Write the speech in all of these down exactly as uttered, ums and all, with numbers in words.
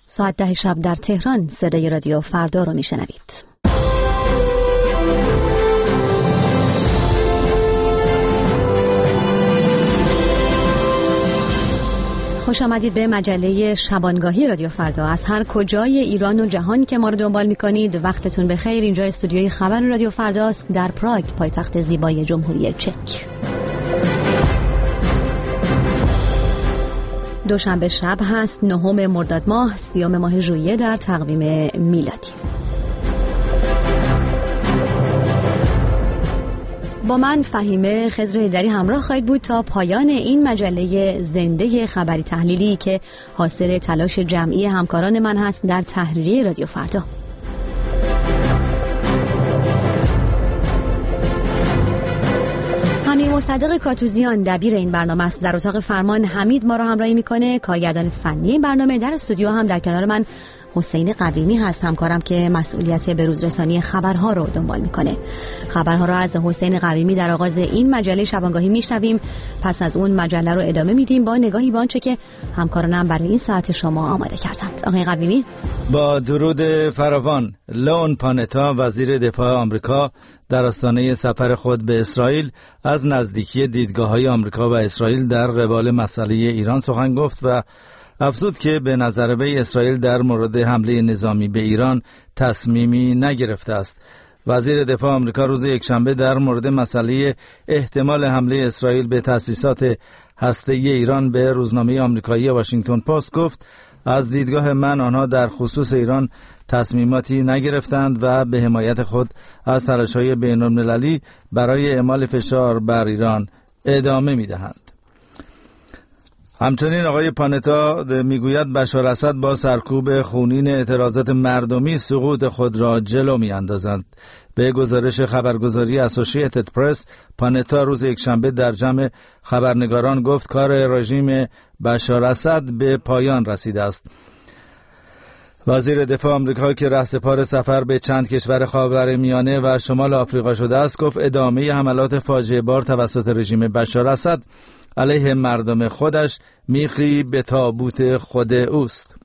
ساعت ده شب در تهران صدای رادیو فردا رو میشنوید. خوش آمدید به مجله شبانگاهی رادیو فردا. از هر کجای ایران و جهان که ما رو دنبال میکنید وقتتون بخیر. اینجا استودیوی خبر رادیو فرداست در پراگ، پایتخت زیبای جمهوری چک. دوشنبه شب هست، نهم مرداد ماه، سیوم ماه ژوئیه در تقویم میلادی. با من فهیمه خضر هیدری همراه خواهید بود تا پایان این مجله زنده خبری تحلیلی که حاصل تلاش جمعی همکاران من هست در تحریریه رادیو فردا. حمید مصدق کاتوزیان دبیر این برنامه است. در اتاق فرمان حمید ما را همراهی میکنه. کارگردان فنی این برنامه در استودیو هم در کنار من حسین قویمی هست، همکارم که مسئولیت بروزرسانی خبرها رو دنبال میکنه. خبرها رو از حسین قویمی در آغاز این مجله شبانگاهی میشنویم، پس از اون مجله رو ادامه میدیم با نگاهی به آنچه که همکارانم برای این ساعت شما آماده کردند. آقای قویمی. با درود فراوان، لئون پانتا وزیر دفاع آمریکا در آستانه سفر خود به اسرائیل از نزدیکی دیدگاه‌های آمریکا و اسرائیل در قبال مسئله ایران سخن گفت و افزود که به نظر وی اسرائیل در مورد حمله نظامی به ایران تصمیمی نگرفته است. وزیر دفاع آمریکا روز یکشنبه در مورد مسئله احتمال حمله اسرائیل به تأسیسات هسته‌ای ایران به روزنامه آمریکایی واشنگتن پست گفت: از دیدگاه من آنها در خصوص ایران تصمیماتی نگرفتند و به حمایت خود از تلاش‌های بین‌المللی برای اعمال فشار بر ایران ادامه می‌دهند. همچنین آقای پانتا میگوید بشار اسد با سرکوب خونین اعتراضات مردمی سقوط خود را جلو میاندازند. به گزارش خبرگزاری اسوسییتد پرس، پانتا روز یکشنبه در جمع خبرنگاران گفت کار رژیم بشار اسد به پایان رسیده است. وزیر دفاع آمریکا که رهسپار سفر به چند کشور خاورمیانه و شمال آفریقا شده است، گفت ادامه حملات فاجعه بار توسط رژیم بشار اسد علیه مردم خودش میخی به تابوت خود اوست.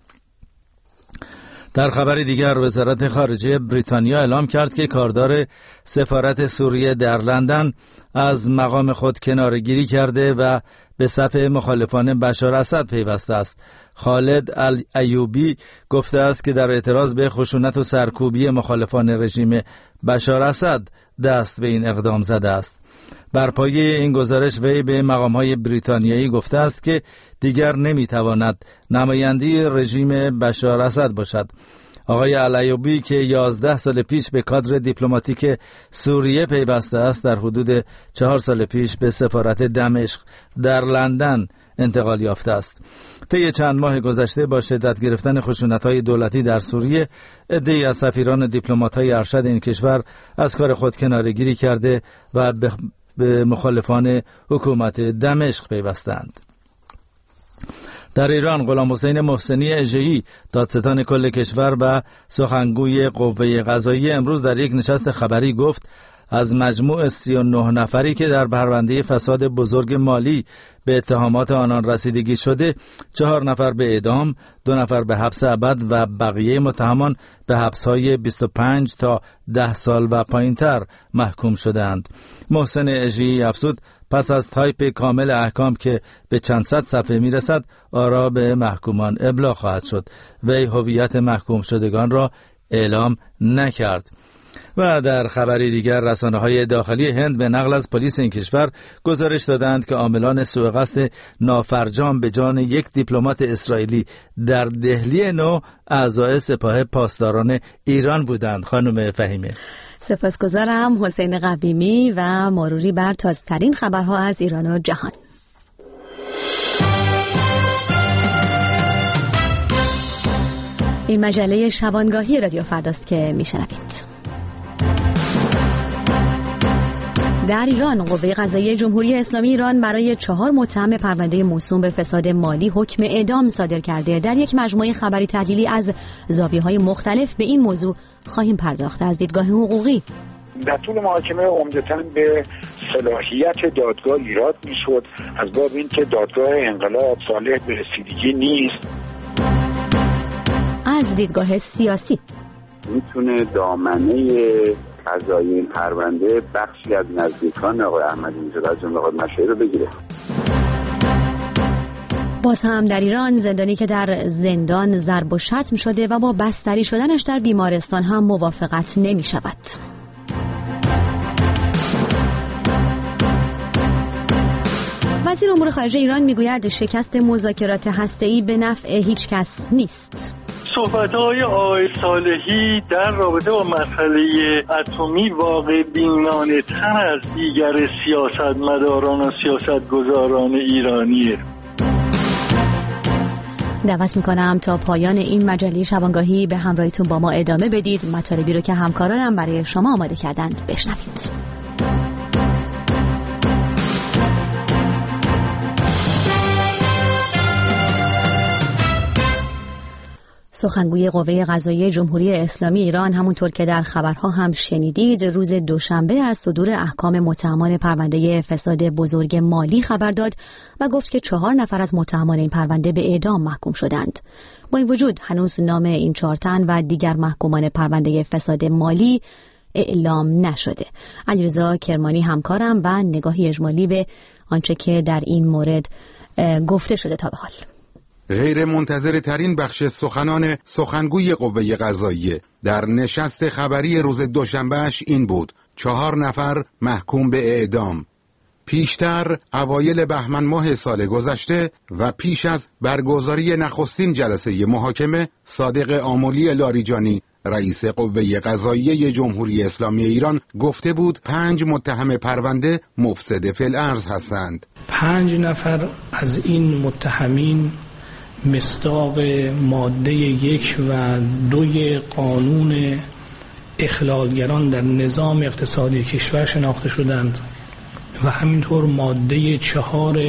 در خبر دیگر، وزارت خارجه بریتانیا اعلام کرد که کاردار سفارت سوریه در لندن از مقام خود کناره‌گیری کرده و به صف مخالفان بشار اسد پیوسته است. خالد الایوبی گفته است که در اعتراض به خشونت و سرکوبی مخالفان رژیم بشار اسد دست به این اقدام زده است. بر پایه این گزارش وی به مقام‌های بریتانیایی گفته است که دیگر نمی‌تواند نماینده رژیم بشار اسد باشد. آقای الایوبی که یازده سال پیش به کادر دیپلماتیک سوریه پیوسته است، در حدود چهار سال پیش به سفارت دمشق در لندن انتقال یافته است. طی چند ماه گذشته با شدت گرفتن خشونت‌های دولتی در سوریه، عده‌ای از سفیران و دیپلمات‌های ارشد این کشور از کار خود کناره‌گیری کرده و به به مخالفان حکومت دمشق پیوستند. در ایران، غلام حسین محسنی اژه‌ای، دادستان کل کشور و سخنگوی قوه قضاییه، امروز در یک نشست خبری گفت از مجموع سی و نه نفری که در پرونده فساد بزرگ مالی به اتهامات آنان رسیدگی شده، چهار نفر به اعدام، دو نفر به حبس ابد و بقیه متهمان به حبس‌های بیست و پنج تا ده سال و پایین‌تر محکوم شدند. محسن اژه‌ای افزود پس از تایپ کامل احکام که به چند صد صفحه میرسد، آرا به محکومان ابلاغ خواهد شد. وی هویت محکوم شدگان را اعلام نکرد. و در خبری دیگر، رسانه‌های داخلی هند به نقل از پلیس این کشور گزارش دادند که عاملان سوء قصد نافرجام به جان یک دیپلمات اسرائیلی در دهلی نو اعضای سپاه پاسداران ایران بودند. خانم فهیمه. سپاسگزارم. حسین قویمی و مروری بر تازه‌ترین خبرها از ایران و جهان. این مجله شبانگاهی رادیو فرداست که میشنوید. در ایران، قوه قضاییه جمهوری اسلامی ایران برای چهار متهم پرونده موسوم به فساد مالی حکم اعدام صادر کرده. در یک مجموعه خبری تحلیلی از زاویه‌های مختلف به این موضوع خواهیم پرداخت. از دیدگاه حقوقی، در طول محاکمه عمدتاً به صلاحیت دادگاه ایراد میشد، از باب این که دادگاه انقلاب صالح به رسیدگی نیست. از دیدگاه سیاسی میتونه دامنه قضایی این پرونده بخشی از نزدیکان آقای احمدی نژاد از جمله آقای مشایی رو بگیره. باز هم در ایران زندانی که در زندان ضرب و شتم شده و با بستری شدنش در بیمارستان هم موافقت نمی شود. وزیر امور خارجه ایران میگوید شکست مذاکرات هسته‌ای به نفع هیچ کس نیست. صحبت‌های آقای صالحی در رابطه با مسئله اتمی واقع بینانه تر از دیگر سیاستمداران و سیاستگزاران ایرانیه. دعوت میکنم تا پایان این مجله شبانگاهی به همراهیتون با ما ادامه بدید. مطالبی رو که همکارانم برای شما آماده کردند بشنوید. سخنگوی قوه قضاییه جمهوری اسلامی ایران همونطور که در خبرها هم شنیدید روز دوشنبه از صدور احکام متهمان پرونده فساد بزرگ مالی خبر داد و گفت که چهار نفر از متهمان این پرونده به اعدام محکوم شدند. با این وجود هنوز نام این چهار تن و دیگر محکومان پرونده فساد مالی اعلام نشده. علیرضا کرمانی همکارم و نگاهی اجمالی به آنچه که در این مورد گفته شده تا به حال. غیر منتظره ترین بخش سخنان سخنگوی قوه قضاییه در نشست خبری روز دوشنبهش این بود: چهار نفر محکوم به اعدام. پیشتر اوایل بهمن ماه سال گذشته و پیش از برگزاری نخستین جلسه محاکمه، صادق آملی لاریجانی رئیس قوه قضاییه جمهوری اسلامی ایران گفته بود پنج متهم پرونده مفسد فی الارض هستند. پنج نفر از این متهمین مصداق ماده یک و دوی قانون اخلالگران در نظام اقتصادی کشور شناخته شدند و همینطور ماده چهار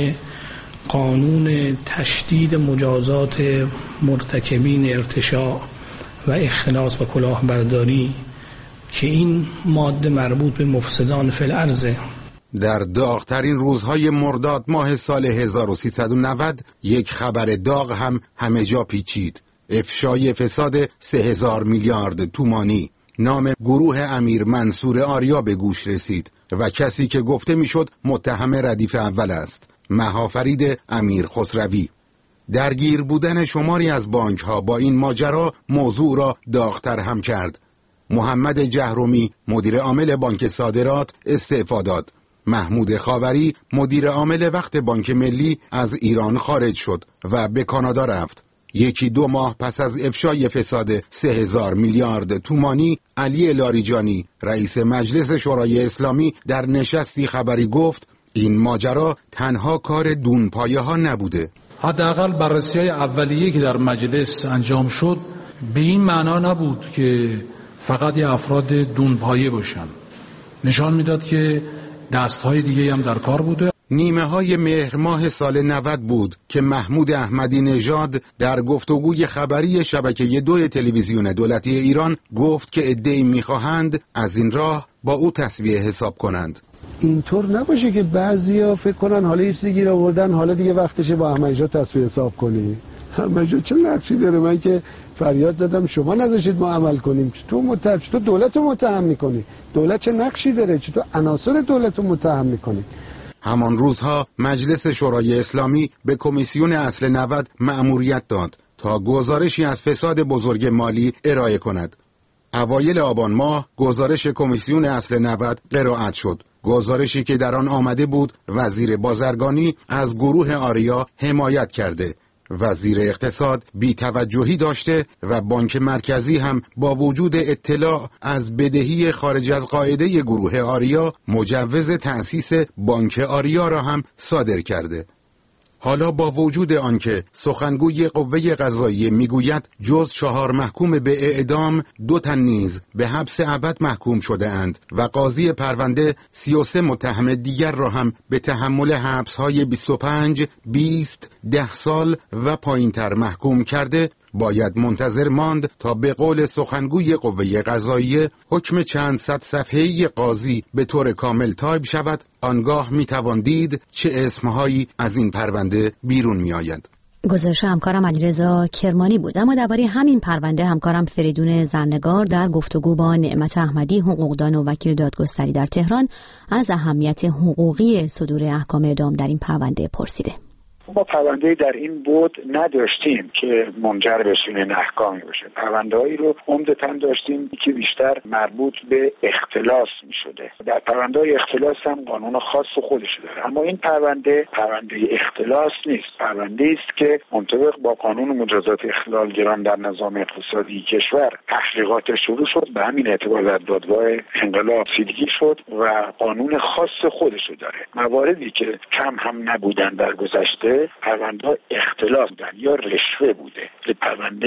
قانون تشدید مجازات مرتکبین ارتشاء و اختلاس و کلاهبرداری که این ماده مربوط به مفسدان فی الارض. در داغ‌ترین روزهای مرداد ماه سال هزار و سیصد و نود یک خبر داغ هم همه جا پیچید: افشای فساد سه هزار میلیارد تومانی. نام گروه امیر منصور آریا به گوش رسید و کسی که گفته میشد متهم ردیف اول است، مهافرید امیر خسروی. درگیر بودن شماری از بانک ها با این ماجرا موضوع را داغ‌تر هم کرد. محمد جهرومی مدیر عامل بانک صادرات استعفا داد. محمود خاوری مدیر عامل وقت بانک ملی از ایران خارج شد و به کانادا رفت. یکی دو ماه پس از افشای فساد سه هزار میلیارد تومانی، علی لاریجانی رئیس مجلس شورای اسلامی در نشستی خبری گفت این ماجرا تنها کار دونپایه ها نبوده. حداقل بررسی‌های اولیه‌ای که در مجلس انجام شد به این معنا نبود که فقط یه افراد دونپایه باشن. نشان میداد که دستهای دیگه هم در کار بوده. نیمه های مهر ماه سال نود بود که محمود احمدی نژاد در گفتگوی خبری شبکه دو تلویزیون دولتی ایران گفت که عده‌ای میخواهند از این راه با او تسویه حساب کنند. اینطور نباشه که بعضیا فکر کنن حالا یه چیزی گیر آوردن، حالا دیگه وقتشه با احمدی نژاد تسویه حساب کنی. احمدی نژاد چه نقشی داره؟ من که فریاد زدم شما نذاشید ما عمل کنیم، چطور متهم چطور دولت رو متهم میکنی؟ دولت چه نقشی داره؟ چطور عناصر دولت رو متهم میکنی؟ همان روزها مجلس شورای اسلامی به کمیسیون اصل نود مأموریت داد تا گزارشی از فساد بزرگ مالی ارائه کند. اوایل آبان ماه گزارش کمیسیون اصل نود قرائت شد. گزارشی که در آن آمده بود وزیر بازرگانی از گروه آریا حمایت کرده، وزیر اقتصاد بی‌توجهی داشته و بانک مرکزی هم با وجود اطلاع از بدهی خارج از قاعده گروه آریا مجوز تأسیس بانک آریا را هم صادر کرده. حالا با وجود آنکه سخنگوی قوه قضاییه میگوید جز چهار محکوم به اعدام دو تن نیز به حبس ابد محکوم شده اند و قاضی پرونده سی و سه متهم دیگر را هم به تحمل حبس های بیست و پنج، بیست، ده سال و پایین تر محکوم کرده، باید منتظر ماند تا به قول سخنگوی قوه قضاییه حکم چند صد صفحه‌ای قاضی به طور کامل تایپ شود. آنگاه میتوان دید چه اسمهایی از این پرونده بیرون می آید. گزارش همکارم علیرضا کرمانی بود. اما درباره همین پرونده همکارم فریدون زرنگار در گفتگو با نعمت احمدی، حقوقدان و وکیل دادگستری در تهران، از اهمیت حقوقی صدور احکام اعدام در این پرونده پرسیده. ما پرونده در این بود نداشتیم که منجر به چنین احکامی باشه. پرونده‌هایی رو عمدتاً داشتیم که بیشتر مربوط به اختلاس می‌شده. در پرونده‌های اختلاس هم قانون خاص خودش داره، اما این پرونده پرونده اختلاس نیست. پرونده است که منطبق با قانون مجازات اخلالگران در نظام اقتصادی کشور تحقیقات شروع شد، به همین اعتبار در دادگاه انقلاب رسیدگی شد و قانون خاص خودش داره. مواردی که کم هم نبودن در گذشته پرونده اختلاس بودن یا رشوه بوده. پرونده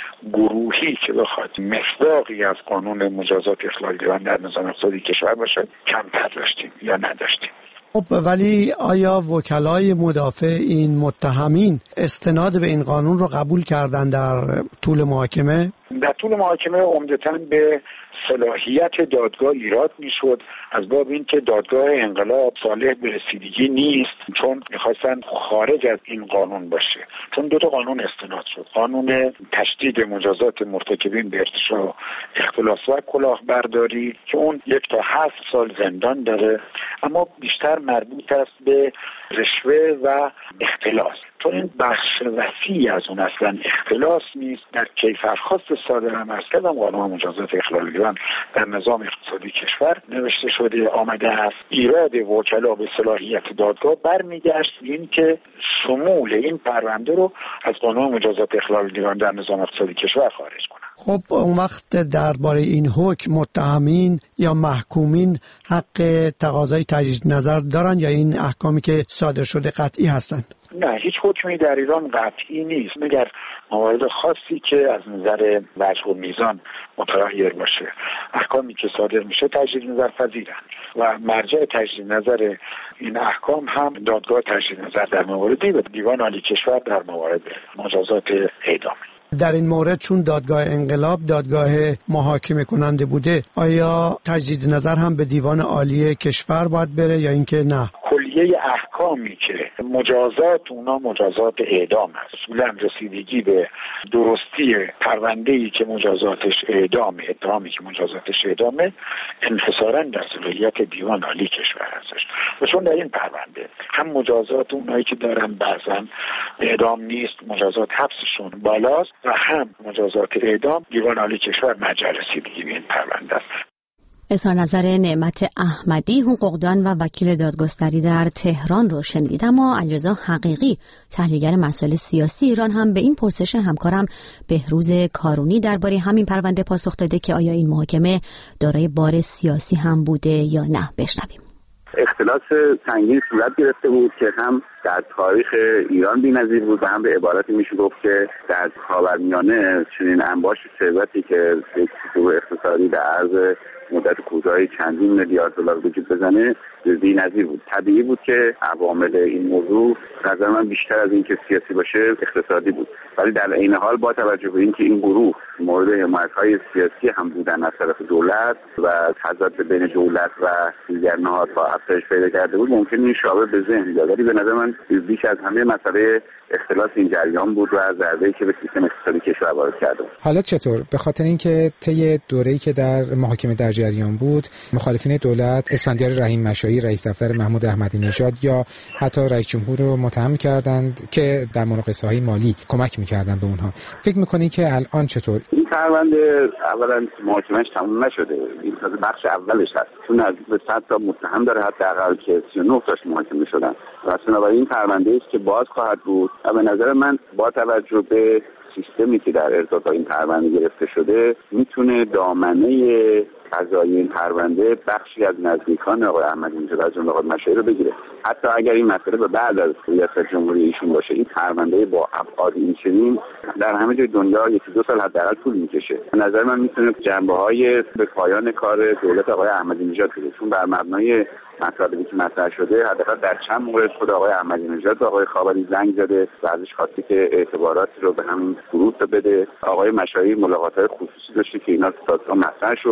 گروهی که بخواد مصداقی از قانون مجازات اخلالگران در نظام اقتصادی کشور باشه کمتر داشتیم یا نداشتیم. خب ولی آیا وکلای مدافع این متهمین استناد به این قانون رو قبول کردن در طول محاکمه؟ در طول محاکمه عمدتاً به صلاحیت دادگاه ایراد میشد، از باب اینکه دادگاه انقلاب صالح به رسیدگی نیست، چون میخواستن خارج از این قانون باشه. چون دو تا قانون استناد شد، قانون تشدید مجازات مرتکبین به ارتشاء اختلاس و کلاهبرداری که اون یک تا هفت سال زندان داره، اما بیشتر مربوط است به رشوه و اختلاس. چون این بخش وسیعی از اون اصلا اختلاس نیست. در کیفرخواست صادر هم از کردم قانون مجازات اخلالگران در نظام اقتصادی کشور نوشته شده آمده است ایراد وکلا به صلاحیت دادگاه برمیگشت این که شمول این پرونده رو از قانون مجازات اخلالگران در نظام اقتصادی کشور خارج کنه. خب اون وقت درباره این حکم متهمین یا محکومین حق تقاضای تجدید نظر دارن یا این احکامی که صادر شده قطعی هستند؟ نه، هیچ حکمی در ایران قطعی نیست مگر موارد خاصی که از نظر وجه و میزان متغیر باشه. احکامی که صادر میشه تجدید نظر پذیرن و مرجع تجدید نظر این احکام هم دادگاه تجدید نظر در مواردی و دیوان عالی کشور در موارد مجازات اعدام. در این مورد چون دادگاه انقلاب دادگاه محاکمه کننده بوده، آیا تجدید نظر هم به دیوان عالی کشور باید بره یا اینکه نه؟ کلیه احکامی که مجازات اونا مجازات اعدام است. اصولا رسیدگی به درستی پرونده‌ای که مجازاتش اعدامه، اتهامی که مجازاتش اعدامه، انحصاراً در صلاحیت دیوان عالی کشور هستش. و چون در این پرونده هم مجازات اونایی که دارن بعضاً اعدام نیست، مجازات حبسشون بالاست و هم مجازات اعدام، دیوان عالی کشور مرجع رسیدگی به این پرونده است. اظهار نظر نعمت احمدی، حقوقدان و وکیل دادگستری در تهران رو شنیدید. اما علیرضا حقیقی، تحلیلگر مسائل سیاسی ایران، هم به این پرسش همکارم بهروز کارونی درباره همین پرونده پاسخ داده که آیا این محاکمه دارای بار سیاسی هم بوده یا نه. بشنویم. اختلاس سنگین صورت گرفته بود که هم در تاریخ ایران بی‌نظیر بود و هم به عبارتی میشه گفت که در خاورمیانه چنین انباش ثروتی که یک سطوح اقتصادی در عرض مدت کوتاهی چندین میلیارد دلار وجود بزنه بی‌نظیر بود. طبیعی بود که عوامل این موضوع نظر من بیشتر از این که سیاسی باشه اقتصادی بود، ولی در عین حال با توجه به اینکه این گروه مورد حمایت‌های سیاسی هم بودن از طرف دولت و تضاد بین دولت و دیگر نهادها افزایش پیدا کرده بود، ممکن این شابه به ذهن بیاد، ولی به نظر من بیش از همه مسئله اختلاس این جریان بود و ضربه‌ای که به سیستم اقتصادی کشور وارد کرده. حالا چطور؟ به خاطر اینکه طی دوره‌ای که در محاکمه در جریان بود، مخالفین دولت اسفندیار رحیم مشایی رئیس دفتر محمود احمدی نژاد یا حتی رئیس جمهور رو متهم کردند که در مناقصه‌های مالی کمک می‌کردند به اونها. فکر می‌کنید که الان چطور؟ این پرونده اولا محاکمه‌اش تموم نشده، این تازه بخش اولش هست، چون نزدیک به صد تا متهم داره حداقل که سی و نه تاش محاکمه شدن و بنابراین این پرونده است که باز خواهد بود و به نظر من با توجه به سیستمی که در ارتباط با این پرونده گرفته شده میتونه دامنه قضایی این پرونده بخشی از نزدیکان آقای احمدی نژاد از جمله آقای مشایی رو بگیره. حتی اگر این مسئله به بعد از ریاست جمهوری ایشون باشه، این پرونده با ابعاد این چنین در همه جای دنیا یکی دو سال حداقل طول میکشه. به نظر من میتونه جنبه‌های به پایان کار دولت آقای احمدی نژاد بده، چون بر مبنای مطالبی که مطرح شده حداقل در چند مورد خود آقای احمدی نژاد و آقای خاوری زنگ زده و ازش خواسته که اعتباراتی رو به همین گروه بده. آقای مشایی ملاقات‌های خصوصی داشته که اینا تا مطرح شد و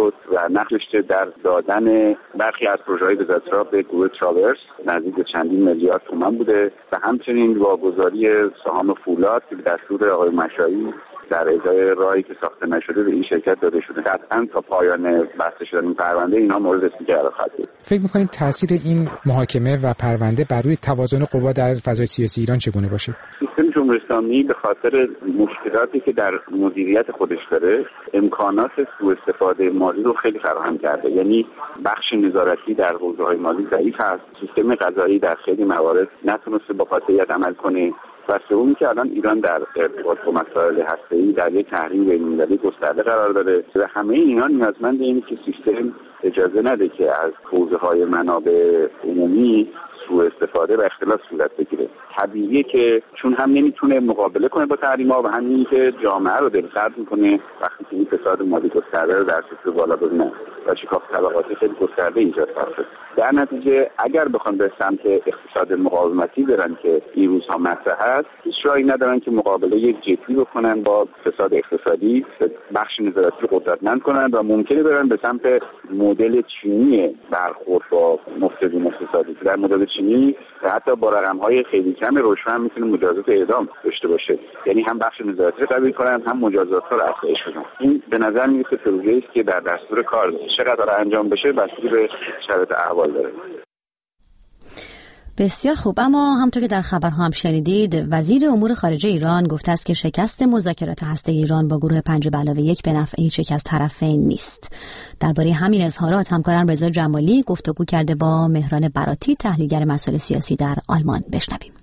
نقش داشته در دادن برخی از پروژه‌های وزارت‌ها به گروه تراورس نزدیک به چندین میلیارد تومان بوده و همچنین واگذاری سهام فولاد که به دستور آقای مشایی در ازای راهی که ساخته نشده به این شرکت داده شده. قطعاً تا پایان بسته شدن این پرونده اینا مورد استفاده قرار خواهد گرفت. فکر می‌کنید تاثیر این محاکمه و پرونده بر روی توازن قوا در فضای سیاسی ایران چگونه باشه؟ سیستم جمهوری اسلامی به خاطر مشکلاتی که در مدیریت خودش داره امکانات سوء استفاده مالی رو خیلی فراهم کرده. یعنی بخش نظارتی در حوزه‌های مالی ضعیف هست. سیستم قضایی در خیلی موارد نتونسته با قاطعیت عمل کنه. و سومی که الان ایران در ارتباط با مسائل هسته‌ای در یک تحریم بین‌المللی گسترده قرار داره و همه اینا نیازمند اینه که سیستم اجازه نده که از حوزه‌های منابع عمومی سوء استفاده و اختلاس صورت بگیره. طبیعیه که چون هم نمیتونه مقابله کنه با تحریم‌ها و همین که جامعه رو دلسرد میکنه وقتی که این فساد مالی گسترده رو در سطح بالا ببینه و شکاف طبقاتی خیلی گسترده ایجاد کرده. در نتیجه اگر بخوان به سمت اقتصاد مقاومتی برن که این روزها مطرح است، هیچ راهی ندارن که مقابله یک جدی بکنن با فساد اقتصادی، بخش نظارتی رو قدرتمند کنن و ممکنه برن به سمت مدل چینی برخورد با مفسدین اقتصادی. در مدل چینی حتی با رقم‌های خیلی کم رشوه هم میتونه مجازات اعدام داشته باشه. یعنی هم بخش نظارتی رو قوی کنن هم مجازات رو افزایش بدن. این به نظر میاد پروژه‌ای است که در دستور کار چقدر انجام بشه بستگی به شرایط احوال داره. بسیار خوب. اما همونطور که در خبرها هم شنیدید وزیر امور خارجه ایران گفته است که شکست مذاکرات هسته ایران با گروه پنج به علاوه یک به نفع هیچ یک از طرفین نیست. درباره همین اظهارات همکارم رضا جمالی گفتگو کرده با مهران براتی تحلیلگر مسائل سیاسی در آلمان. بشنویم.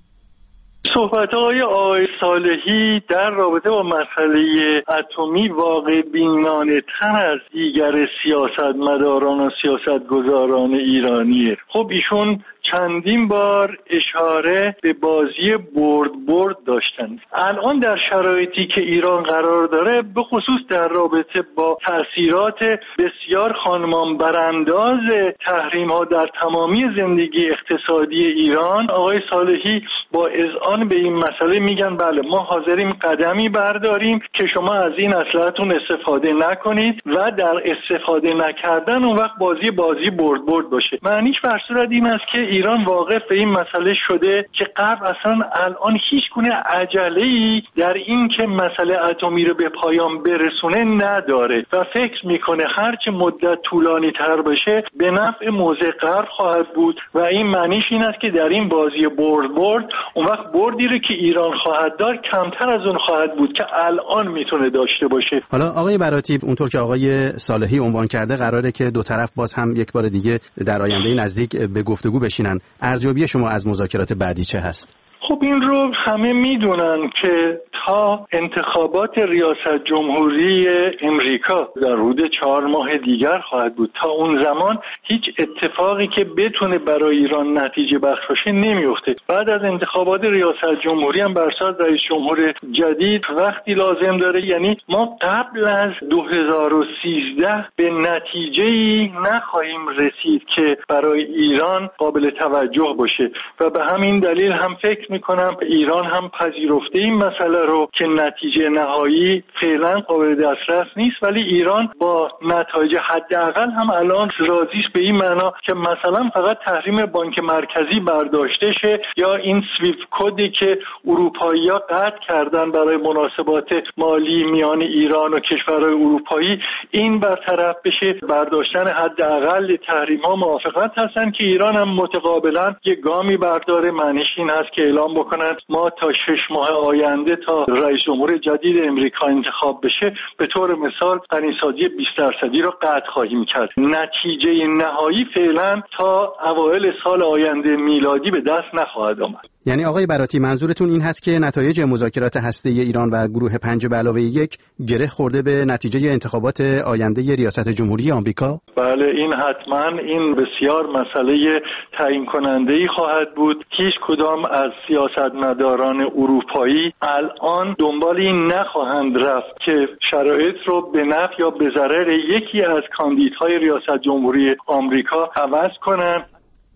صحبت‌های آقای صالحی در رابطه با مسئله اتمی واقع بینانه‌تر از دیگر سیاستمداران و سیاستگزاران ایرانیه. خب ایشون چندین بار اشاره به بازی برد برد داشتن. الان در شرایطی که ایران قرار داره به خصوص در رابطه با تأثیرات بسیار خانمان برانداز تحریم ها در تمامی زندگی اقتصادی ایران، آقای صالحی با اذعان به این مسئله میگن بله ما حاضریم قدمی برداریم که شما از این اصلاحتون استفاده نکنید و در استفاده نکردن اون وقت بازی بازی برد برد باشه. معنیش بر صورت این است که ایران واقف به این مسئله شده که غرب اصلا الان هیچ گونه عجله‌ای در این که مسئله اتمی رو به پایان برسونه نداره و فکر میکنه هرچه مدت طولانی تر بشه به نفع موضع غرب خواهد بود و این معنیش این است که در این بازی برد برد اون وقت بردی رو که ایران خواهد داشت کمتر از اون خواهد بود که الان میتونه داشته باشه. حالا آقای براتی، اونطور که آقای صالحی عنوان کرده قراره که دو طرف باز هم یک بار دیگه در آینده نزدیک به گفتگو بشینن. ارزیابی شما از مذاکرات بعدی چه هست؟ خب این رو همه میدونن که تا انتخابات ریاست جمهوری امریکا در حدود چهار ماه دیگر خواهد بود، تا اون زمان هیچ اتفاقی که بتونه برای ایران نتیجه بخش باشه نمیفته. بعد از انتخابات ریاست جمهوری هم بر اساس رئیس جمهور جدید وقتی لازم داره، یعنی ما قبل از دو هزار و سیزده به نتیجه‌ای نخواهیم رسید که برای ایران قابل توجه باشه و به همین دلیل هم فکر میکنم ایران هم پذیرفته این مسئله رو که نتیجه نهایی فعلا قابل دسترس نیست، ولی ایران با نتایج حداقل هم الان راضی است به این معنا که مثلا فقط تحریم بانک مرکزی برداشته شه یا این سویفت کدی که اروپایی‌ها قطع کردن برای مناسبات مالی میان ایران و کشورهای اروپایی این برطرف بشه. برداشتن حداقل تحریم‌ها موافقت هستن که ایران هم متقابلا یک گامی برداره. معنیش این هست که اعلام بکنن ما تا شش ماه آینده تا رئیس جمهور جدید امریکا انتخاب بشه به طور مثال غنیسازی بیست درصدی رو قطع خواهیم کرد. نتیجه نهایی فعلا تا اوایل سال آینده میلادی به دست نخواهد آمد. یعنی آقای براتی منظورتون این هست که نتایج مذاکرات هسته‌ای ایران و گروه پنج به علاوه یک گره خورده به نتیجه انتخابات آینده ریاست جمهوری آمریکا؟ بله این حتما این بسیار مسئله تعیین کننده‌ای خواهد بود. هیچ کدام از سیاستمداران اروپایی الان دنبال این نخواهند رفت که شرایط رو به نفع یا به ضرر یکی از کاندیدهای ریاست جمهوری آمریکا عوض کنند.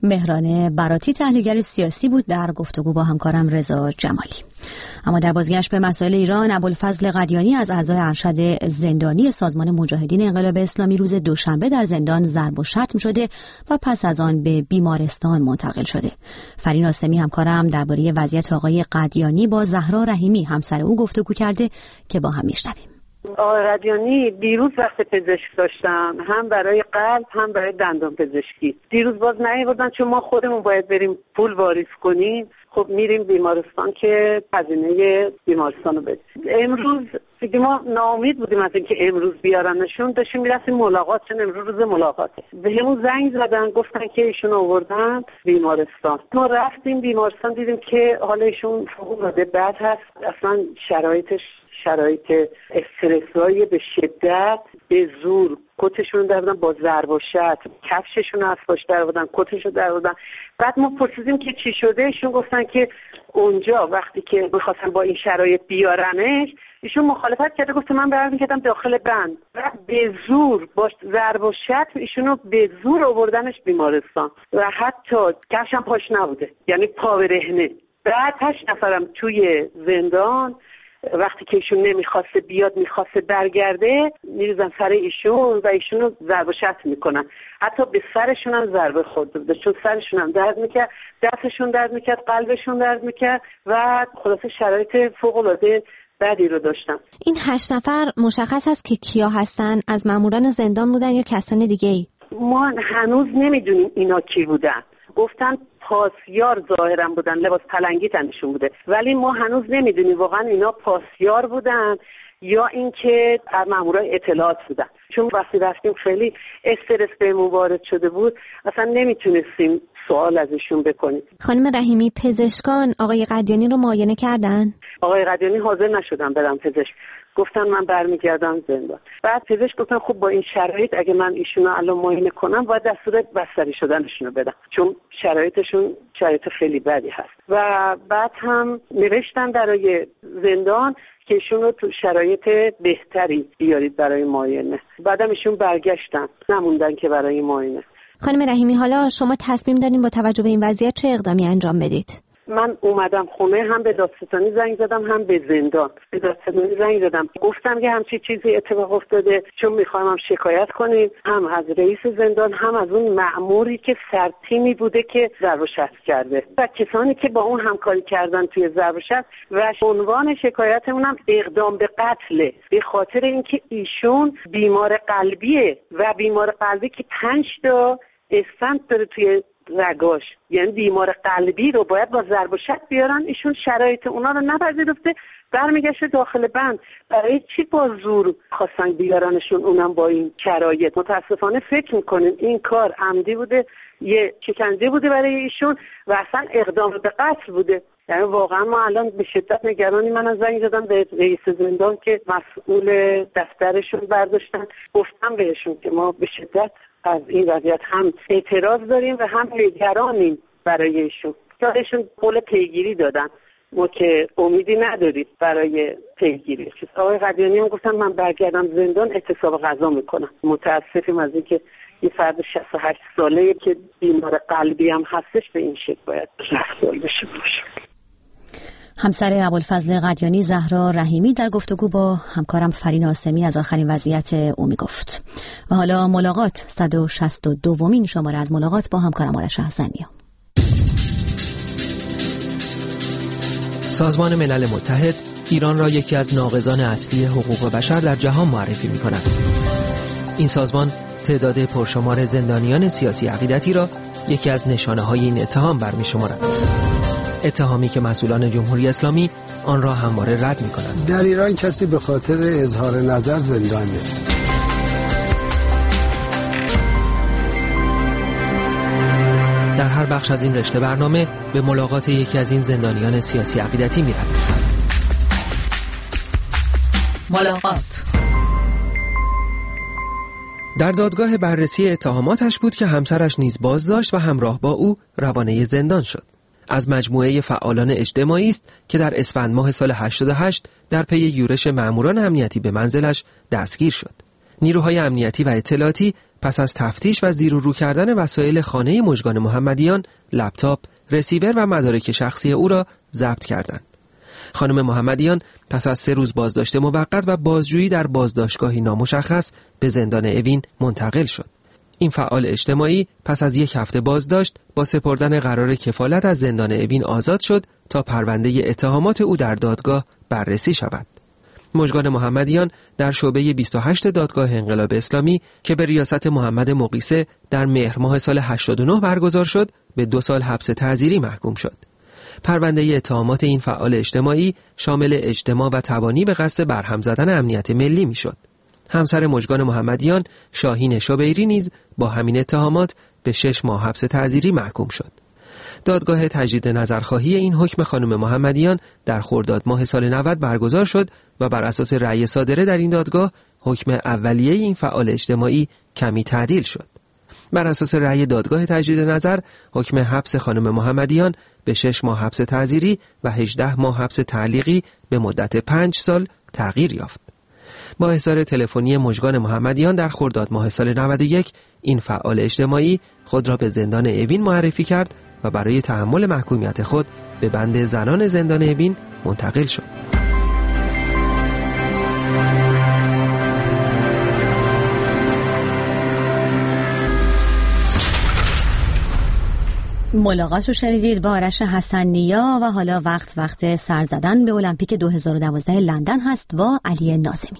مهران براتی تحلیلگر سیاسی بود در گفتگو با همکارم رضا جمالی. اما در بازگشت به مسائل ایران، ابوالفضل قدیانی از اعضای ارشد زندانی سازمان مجاهدین انقلاب اسلامی روز دوشنبه در زندان ضرب و شتم شده و پس از آن به بیمارستان منتقل شده. فرین آسمی همکارم درباره وضعیت آقای قدیانی با زهرا رحیمی همسر او گفتگو کرده که با هم میشنویم. آقای قدیانی دیروز وقت پزشک داشتن، هم برای قلب هم برای دندان پزشکی. دیروز باز نیاوردن چون ما خودمون باید بریم پول واریز کنیم. خب میریم بیمارستان که هزینه بیمارستان رو بدیم. امروز دیگه ما ناامید بودیم از اینکه امروز بیارنشون، داشتیم میرفتیم ملاقات، چون امروز روز ملاقاته. بهمون زنگ زدن گفتن که ایشون آوردن بیمارستان. ما رفتیم بیمارستان دیدیم که حال ایشون فوق‌العاده بد هست، اصلا شرایطش شرایط استرسایی به شدت، به زور کتشون در بودن با ضرب و شتم، کفششون از پاش در بودن، کتشون در بودن. بعد ما پرسیدیم که چی شده، ایشون گفتن که اونجا وقتی که می‌خواستن با این شرایط بیارنش، ایشون مخالفت کرده، گفت من برمیگردم داخل بند. بعد به زور با ضرب و شتم ایشونو به زور آوردنش بیمارستان و حتی کفش هم پاش نبوده، یعنی پا برهنه. بعد هشت نفرم توی زندان وقتی که ایشون نمیخواسته بیاد، میخواسته برگرده، میریزن سر ایشون و ایشونو ضرب و شتم میکنن. حتی به سرشون هم ضربه خورده بوده، چون سرشون هم درد میکرد، دستشون درد میکرد، قلبشون درد میکرد و خلاصه شرایط فوق‌العاده بدی رو داشتن. این هشت نفر مشخص است که کیا هستن؟ از ماموران زندان بودن یا کسان دیگه ای؟ ما هنوز نمیدونیم اینا کی بودن. گفتن پاسیار ظاهرا بودن، لباس پلنگی تنشون بوده، ولی ما هنوز نمیدونیم واقعا اینا پاسیار بودن یا اینکه مامورای اطلاعات بودن. چون وقتی رفتیم خیلی استرس بهمون وارد شده بود، اصلا نمیتونستیم سوال ازشون بکنیم. خانم رحیمی، پزشکان آقای قدیانی رو معاینه کردن؟ آقای قدیانی حاضر نشدن برم پزشک، گفتن من برمیگردم زندان. بعد پزشک گفتن خب با این شرایط اگه من ایشونو الان معاینه کنم باید دستور بستری شدنشونو بدم، چون شرایطشون شرایط خیلی بدی هست. و بعد هم نوشتن برای زندان که ایشونو تو شرایط بهتری بیارید برای معاینه. بعدم ایشون برگشتن، نموندن که برای معاینه. خانم رحیمی، حالا شما تصمیم دارین با توجه به این وضعیت چه اقدامی انجام بدید؟ من اومدم خونه، هم به دادستانی زنگ زدم هم به زندان. به دادستانی زنگ زدم گفتم که همچین چیزی اتفاق افتاده، چون میخوایم هم شکایت کنیم، هم از رئیس زندان هم از اون مأموری که سرتیمی بوده که ضرب و شتم کرده و کسانی که با اون همکاری کردن توی ضرب و شتم. و عنوان شکایتمون هم اقدام به قتله، به خاطر اینکه ایشون بیمار قلبیه و بیمار قلبی که پنج تا استنت داره توی رگاش، یعنی بیمار قلبی رو باید با ضرب و شتم بیارن. ایشون شرایط اونا رو نپذیرفته، برمیگشته داخل بند. برای چی با زور خواستن بیارنشون، اونم با این شرایط؟ متاسفانه فکر میکنیم این کار عمدی بوده، یه شکنجه بوده برای ایشون و اصلا اقدام به قتل بوده. یعنی واقعا ما الان به شدت نگرانی. من از زنگ زدم به رئیس زندان که مسئول دفترشون برداشتن، گفتم بهشون که ما به شدت از این وضعیت هم اعتراض داریم و هم نگرانیم برای ایشون. ایشون قول پیگیری دادن، ما که امیدی نداریم برای پیگیری. آقای قدیانی هم گفتن من برگردم زندان اعتصاب غذا میکنم. متاسفیم از اینکه یه فرد شصت و هشت ساله که بیمار قلبی هم هستش به این شکل باید رفتار بشه باشه. همسر ابوالفضل قدیانی زهرا رحیمی در گفتگو با همکارم فرین آسمی از آخرین وضعیت او میگفت. و حالا ملاقات، صد و شصت و دومین شماره از ملاقات با همکارم آرش حسنی. سازمان ملل متحد ایران را یکی از ناقضان اصلی حقوق بشر در جهان معرفی می‌کند. این سازمان تعداد پرشمار زندانیان سیاسی عقیدتی را یکی از نشانه‌های این اتهام برمی‌شمارد. اتهامی که مسئولان جمهوری اسلامی آن را همواره رد می‌کنند. در ایران کسی به خاطر اظهار نظر زندان نیست. در هر بخش از این رشته برنامه به ملاقات یکی از این زندانیان سیاسی عقیدتی می‌رویم. ملاقات. در دادگاه بررسی اتهاماتش بود که همسرش نیز بازداشت و همراه با او روانه زندان شد. از مجموعه فعالان اجتماعی است که در اسفند ماه سال هشتاد و هشت در پی یورش ماموران امنیتی به منزلش دستگیر شد. نیروهای امنیتی و اطلاعاتی پس از تفتیش و زیر و رو کردن وسایل خانه مژگان محمدیان، لپتاپ، رسیور و مدارک شخصی او را ضبط کردند. خانم محمدیان پس از سه روز بازداشت موقت و بازجویی در بازداشتگاهی نامشخص به زندان اوین منتقل شد. این فعال اجتماعی پس از یک هفته بازداشت با سپردن قرار کفالت از زندان اوین آزاد شد تا پرونده اتهامات او در دادگاه بررسی شود. مژگان محمدیان در شعبه بیست و هشت دادگاه انقلاب اسلامی که به ریاست محمد مقیسه در مهر ماه سال هشتاد و نه برگزار شد، به دو سال حبس تعزیری محکوم شد. پرونده اتهامات این فعال اجتماعی شامل اجتماع و تبانی به قصد برهم زدن امنیت ملی میشد. همسر مژگان محمدیان، شاهین شبیری نیز با همین اتهامات به شش ماه حبس تعزیری محکوم شد. دادگاه تجدید نظرخواهی این حکم خانم محمدیان در خرداد ماه سال نود برگزار شد و بر اساس رأی صادره در این دادگاه حکم اولیه این فعال اجتماعی کمی تعدیل شد. بر اساس رأی دادگاه تجدید نظر حکم حبس خانم محمدیان به شش ماه حبس تعزیری و هجده ماه حبس تعلیقی به مدت پنج سال تغییر یافت. با احضار تلفنی مژگان محمدیان در خرداد ماه سال نود و یک این فعال اجتماعی خود را به زندان اوین معرفی کرد و برای تحمل محکومیت خود به بند زنان زندان اوین منتقل شد. ملاقات رو شنیدید با آرش حسن نیا و حالا وقت وقت سر زدن به المپیک دو هزار و دوازده لندن هست با علی ناظمی.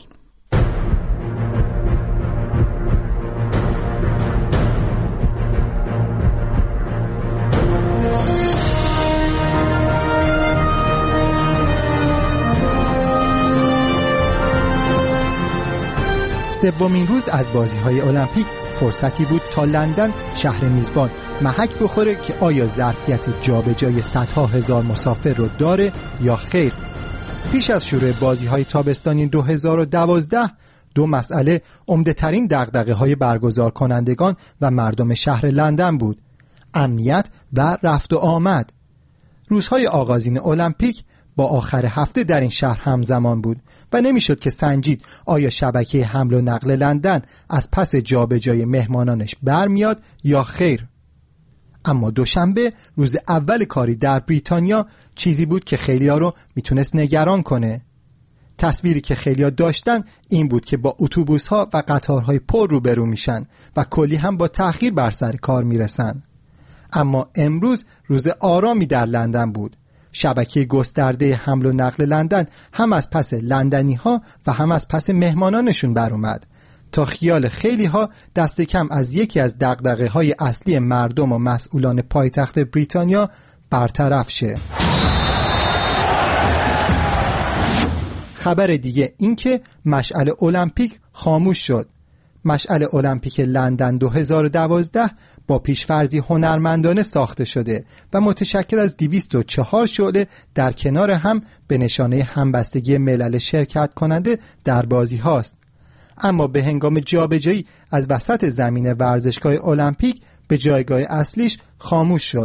سومین روز از بازی‌های المپیک فرصتی بود تا لندن شهر میزبان محک بخوره که آیا ظرفیت جابجایی صدها هزار مسافر رو داره یا خیر. پیش از شروع بازی‌های تابستانی دو هزار و دوازده دو مسئله عمده‌ترین دغدغه‌های برگزار کنندگان و مردم شهر لندن بود: امنیت و رفت و آمد. روزهای آغازین المپیک با آخر هفته در این شهر همزمان بود و نمیشد که سنجید آیا شبکه حمل و نقل لندن از پس جابجایی مهمانانش برمیاد یا خیر. اما دوشنبه روز اول کاری در بریتانیا چیزی بود که خیلیا رو میتونست نگران کنه. تصویری که خیلیا داشتن این بود که با اتوبوس‌ها و قطارهای پر روبرو میشن و کلی هم با تأخیر بر سر کار میرسن. اما امروز روز آرامی در لندن بود. شبکه گسترده حمل و نقل لندن هم از پس لندنی ها و هم از پس مهمانانشون بر اومد تا خیال خیلی ها دست کم از یکی از دغدغه های اصلی مردم و مسئولان پایتخت بریتانیا برطرف شه. خبر دیگه این که مشعل المپیک خاموش شد. مشعل المپیک لندن دو هزار و دوازده با پیشفرضی هنرمندانه ساخته شده و متشکل از دویست و چهار شعله در کنار هم به نشانه همبستگی ملل شرکت کننده در بازی هاست. اما به هنگام جابجایی از وسط زمین ورزشگاه المپیک به جایگاه اصلیش خاموش شد.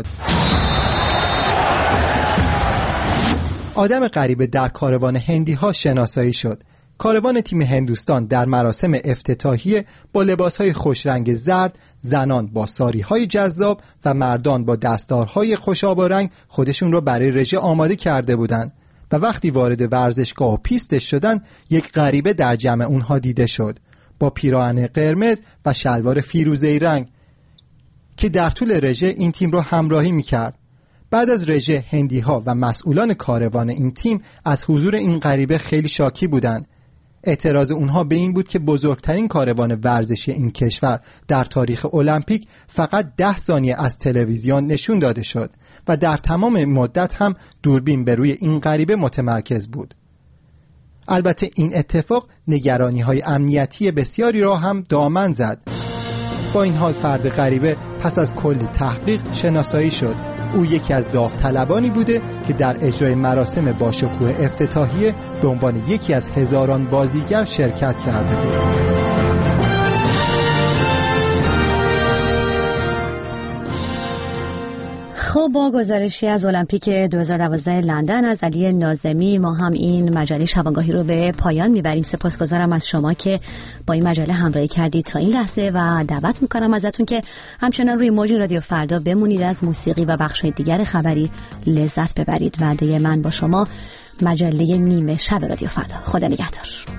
آدم غریبه در کاروان هندی ها شناسایی شد. کاروان تیم هندوستان در مراسم افتتاحیه با لباسهای خوشرنگ زرد، زنان با ساریهای جذاب و مردان با دستارهای خوشاب و رنگ خودشون رو برای رژه آماده کرده بودند و وقتی وارد ورزشگاه و پیستش شدن یک غریبه در جمع اونها دیده شد با پیراهن قرمز و شلوار فیروزه‌ای رنگ که در طول رژه این تیم رو همراهی میکرد. بعد از رژه هندی‌ها و مسئولان کاروان این تیم از حضور این غریبه خیلی شاکی بودند. اعتراض اونها به این بود که بزرگترین کاروان ورزشی این کشور در تاریخ المپیک فقط ده ثانیه از تلویزیون نشون داده شد و در تمام مدت هم دوربین به روی این غریبه متمرکز بود. البته این اتفاق نگرانی‌های امنیتی بسیاری را هم دامن زد. با این حال فرد غریبه پس از کلی تحقیق شناسایی شد. او یکی از داوطلبانی بوده که در اجرای مراسم باشکوه افتتاحیه به عنوان یکی از هزاران بازیگر شرکت کرده بود. خب با گزارشی از المپیک دو هزار و دوازده لندن از علی ناظمی ما هم این مجله شبانگاهی رو به پایان میبریم. سپاسگزارم از شما که با این مجله همراهی کردید تا این لحظه و دعوت میکنم ازتون که همچنان روی موج رادیو فردا بمونید، از موسیقی و بخش‌های دیگر خبری لذت ببرید. وعده من با شما مجله نیمه شب رادیو فردا. خدا نگهدار.